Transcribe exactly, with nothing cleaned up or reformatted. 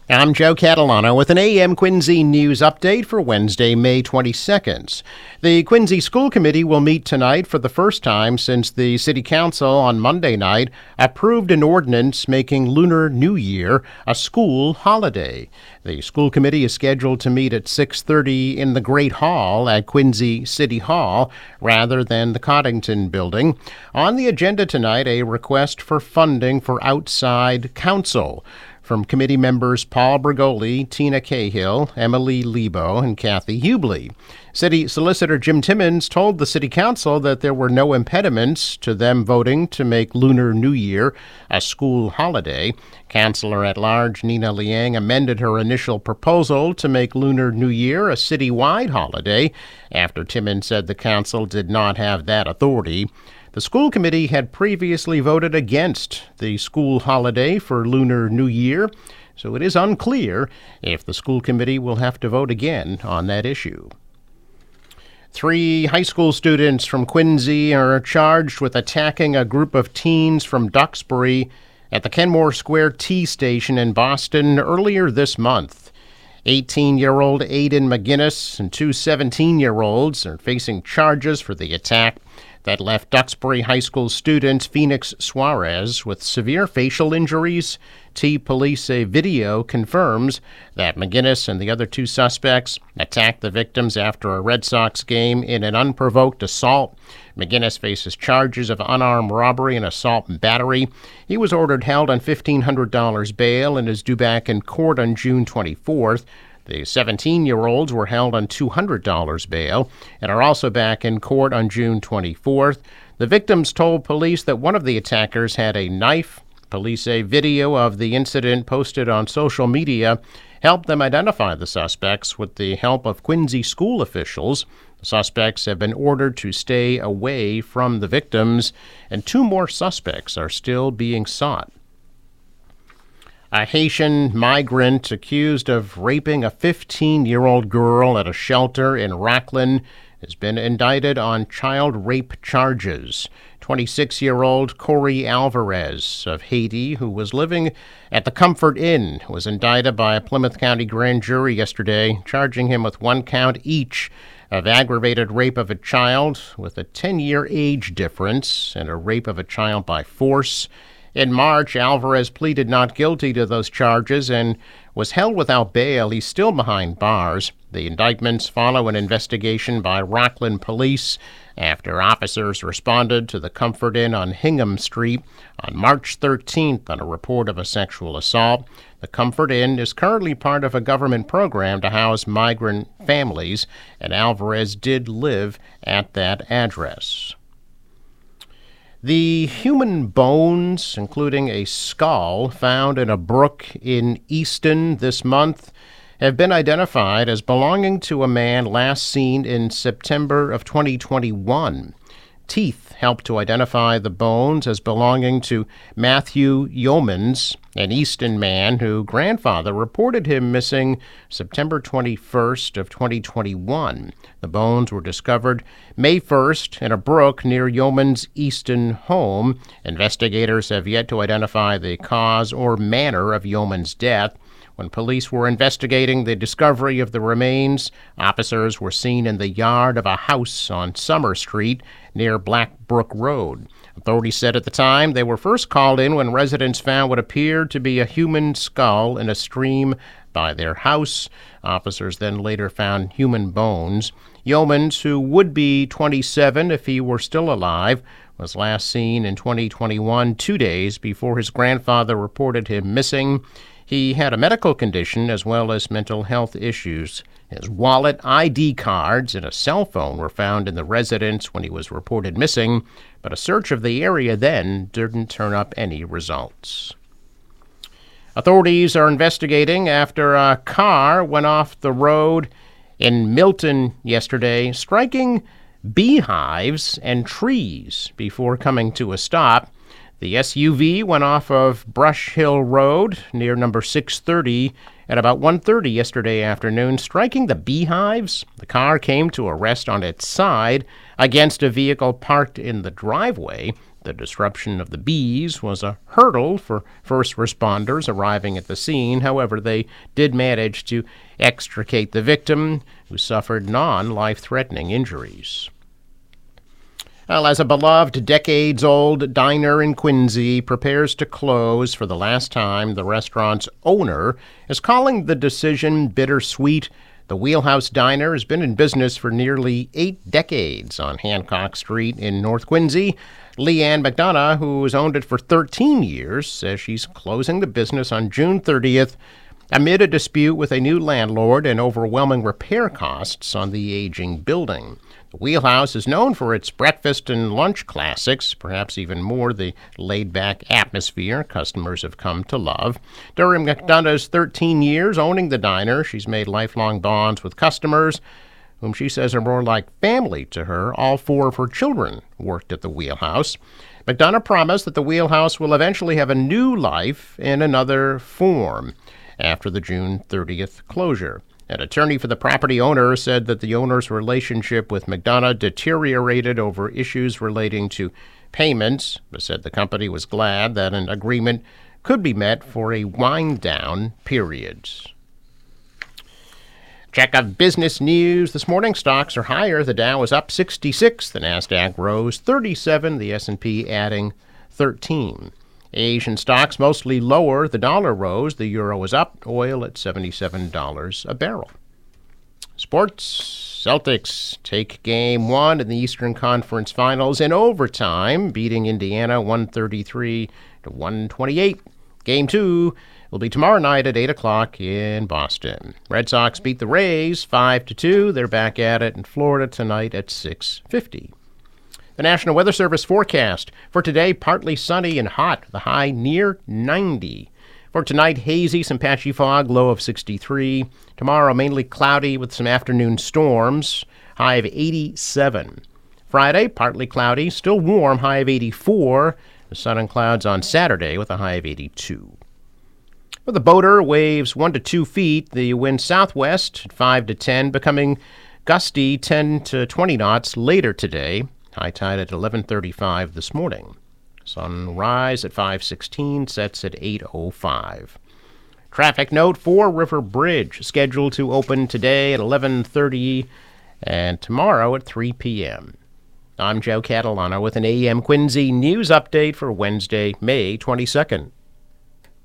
I'm Joe Catalano with an A M Quincy news update for Wednesday, May twenty-second. The Quincy School Committee will meet tonight for the first time since the City Council on Monday night approved an ordinance making Lunar New Year a school holiday. The school committee is scheduled to meet at six thirty in the Great Hall at Quincy City Hall rather than the Coddington Building. On the agenda tonight, a request for funding for outside counsel from committee members Paul Bergoli, Tina Cahill, Emily Lebo, and Kathy Hubley. City Solicitor Jim Timmons told the City Council that there were no impediments to them voting to make Lunar New Year a school holiday. Councilor-at-Large Nina Liang amended her initial proposal to make Lunar New Year a citywide holiday after Timmons said the council did not have that authority. The school committee had previously voted against the school holiday for Lunar New Year, so it is unclear if the school committee will have to vote again on that issue. Three high school students from Quincy are charged with attacking a group of teens from Duxbury at the Kenmore Square T station in Boston earlier this month. eighteen-year-old Aiden McGinnis and two seventeen-year-olds are facing charges for the attack that left Duxbury High School student Phoenix Suarez with severe facial injuries. T Police a video confirms that McGinnis and the other two suspects attacked the victims after a Red Sox game in an unprovoked assault. McGinnis faces charges of unarmed robbery and assault and battery. He was ordered held on fifteen hundred dollars bail and is due back in court on June twenty-fourth. The seventeen-year-olds were held on two hundred dollars bail and are also back in court on June twenty-fourth. The victims told police that one of the attackers had a knife. Police say video of the incident posted on social media helped them identify the suspects with the help of Quincy school officials. The suspects have been ordered to stay away from the victims, and two more suspects are still being sought. A Haitian migrant accused of raping a fifteen-year-old girl at a shelter in Rockland has been indicted on child rape charges. twenty-six-year-old Corey Alvarez of Haiti, who was living at the Comfort Inn, was indicted by a Plymouth County grand jury yesterday, charging him with one count each of aggravated rape of a child with a ten-year age difference and a rape of a child by force. In March, Alvarez pleaded not guilty to those charges and was held without bail. He's still behind bars. The indictments follow an investigation by Rockland police after officers responded to the Comfort Inn on Hingham Street on March thirteenth on a report of a sexual assault. The Comfort Inn is currently part of a government program to house migrant families, and Alvarez did live at that address. The human bones, including a skull found in a brook in Easton this month, have been identified as belonging to a man last seen in September of twenty twenty-one. Teeth helped to identify the bones as belonging to Matthew Yeomans, an Easton man whose grandfather reported him missing September twenty-first of twenty twenty-one. The bones were discovered May first in a brook near Yeomans' Easton home. Investigators have yet to identify the cause or manner of Yeomans' death. When police were investigating the discovery of the remains, officers were seen in the yard of a house on Summer Street near Blackbrook Road. Authorities said at the time they were first called in when residents found what appeared to be a human skull in a stream by their house. Officers then later found human bones. Yeomans, who would be twenty-seven if he were still alive, was last seen in twenty twenty-one, two days before his grandfather reported him missing. He had a medical condition as well as mental health issues. His wallet, I D cards, and a cell phone were found in the residence when he was reported missing, but a search of the area then didn't turn up any results. Authorities are investigating after a car went off the road in Milton yesterday, striking beehives and trees before coming to a stop. The S U V went off of Brush Hill Road near number six thirty at about one thirty yesterday afternoon, striking the beehives. The car came to a rest on its side against a vehicle parked in the driveway. The disruption of the bees was a hurdle for first responders arriving at the scene. However, they did manage to extricate the victim, who suffered non-life-threatening injuries. Well, as a beloved decades-old diner in Quincy prepares to close for the last time, the restaurant's owner is calling the decision bittersweet. The Wheelhouse Diner has been in business for nearly eight decades on Hancock Street in North Quincy. Leanne McDonough, who has owned it for thirteen years, says she's closing the business on June thirtieth amid a dispute with a new landlord and overwhelming repair costs on the aging building. The Wheelhouse is known for its breakfast and lunch classics, perhaps even more the laid-back atmosphere customers have come to love. During McDonough's thirteen years owning the diner, she's made lifelong bonds with customers, whom she says are more like family to her. All four of her children worked at the Wheelhouse. McDonough promised that the Wheelhouse will eventually have a new life in another form after the June thirtieth closure. An attorney for the property owner said that the owner's relationship with McDonough deteriorated over issues relating to payments, but said the company was glad that an agreement could be met for a wind-down period. Check of business news this morning. Stocks are higher. The Dow is up sixty-six. The Nasdaq rose thirty-seven. The S and P adding thirteen. Asian stocks mostly lower. The dollar rose. The euro was up. Oil at seventy-seven dollars a barrel. Sports. Celtics take game one in the Eastern Conference Finals in overtime, beating Indiana one thirty-three to one twenty-eight. Game two will be tomorrow night at eight o'clock in Boston. Red Sox beat the Rays five to two. They're back at it in Florida tonight at six fifty. The National Weather Service forecast for today, partly sunny and hot, the high near ninety. For tonight, hazy, some patchy fog, low of sixty-three. Tomorrow, mainly cloudy with some afternoon storms, high of eighty-seven. Friday, partly cloudy, still warm, high of eighty-four. The sun and clouds on Saturday with a high of eighty-two. For the boater, waves one to two feet. The wind southwest at five to ten, becoming gusty ten to twenty knots later today. High tide at eleven thirty-five this morning. Sunrise at five sixteen, sets at eight oh five. Traffic note, Fore River Bridge scheduled to open today at eleven thirty and tomorrow at three p.m. I'm Joe Catalano with an A M Quincy news update for Wednesday, May twenty-second.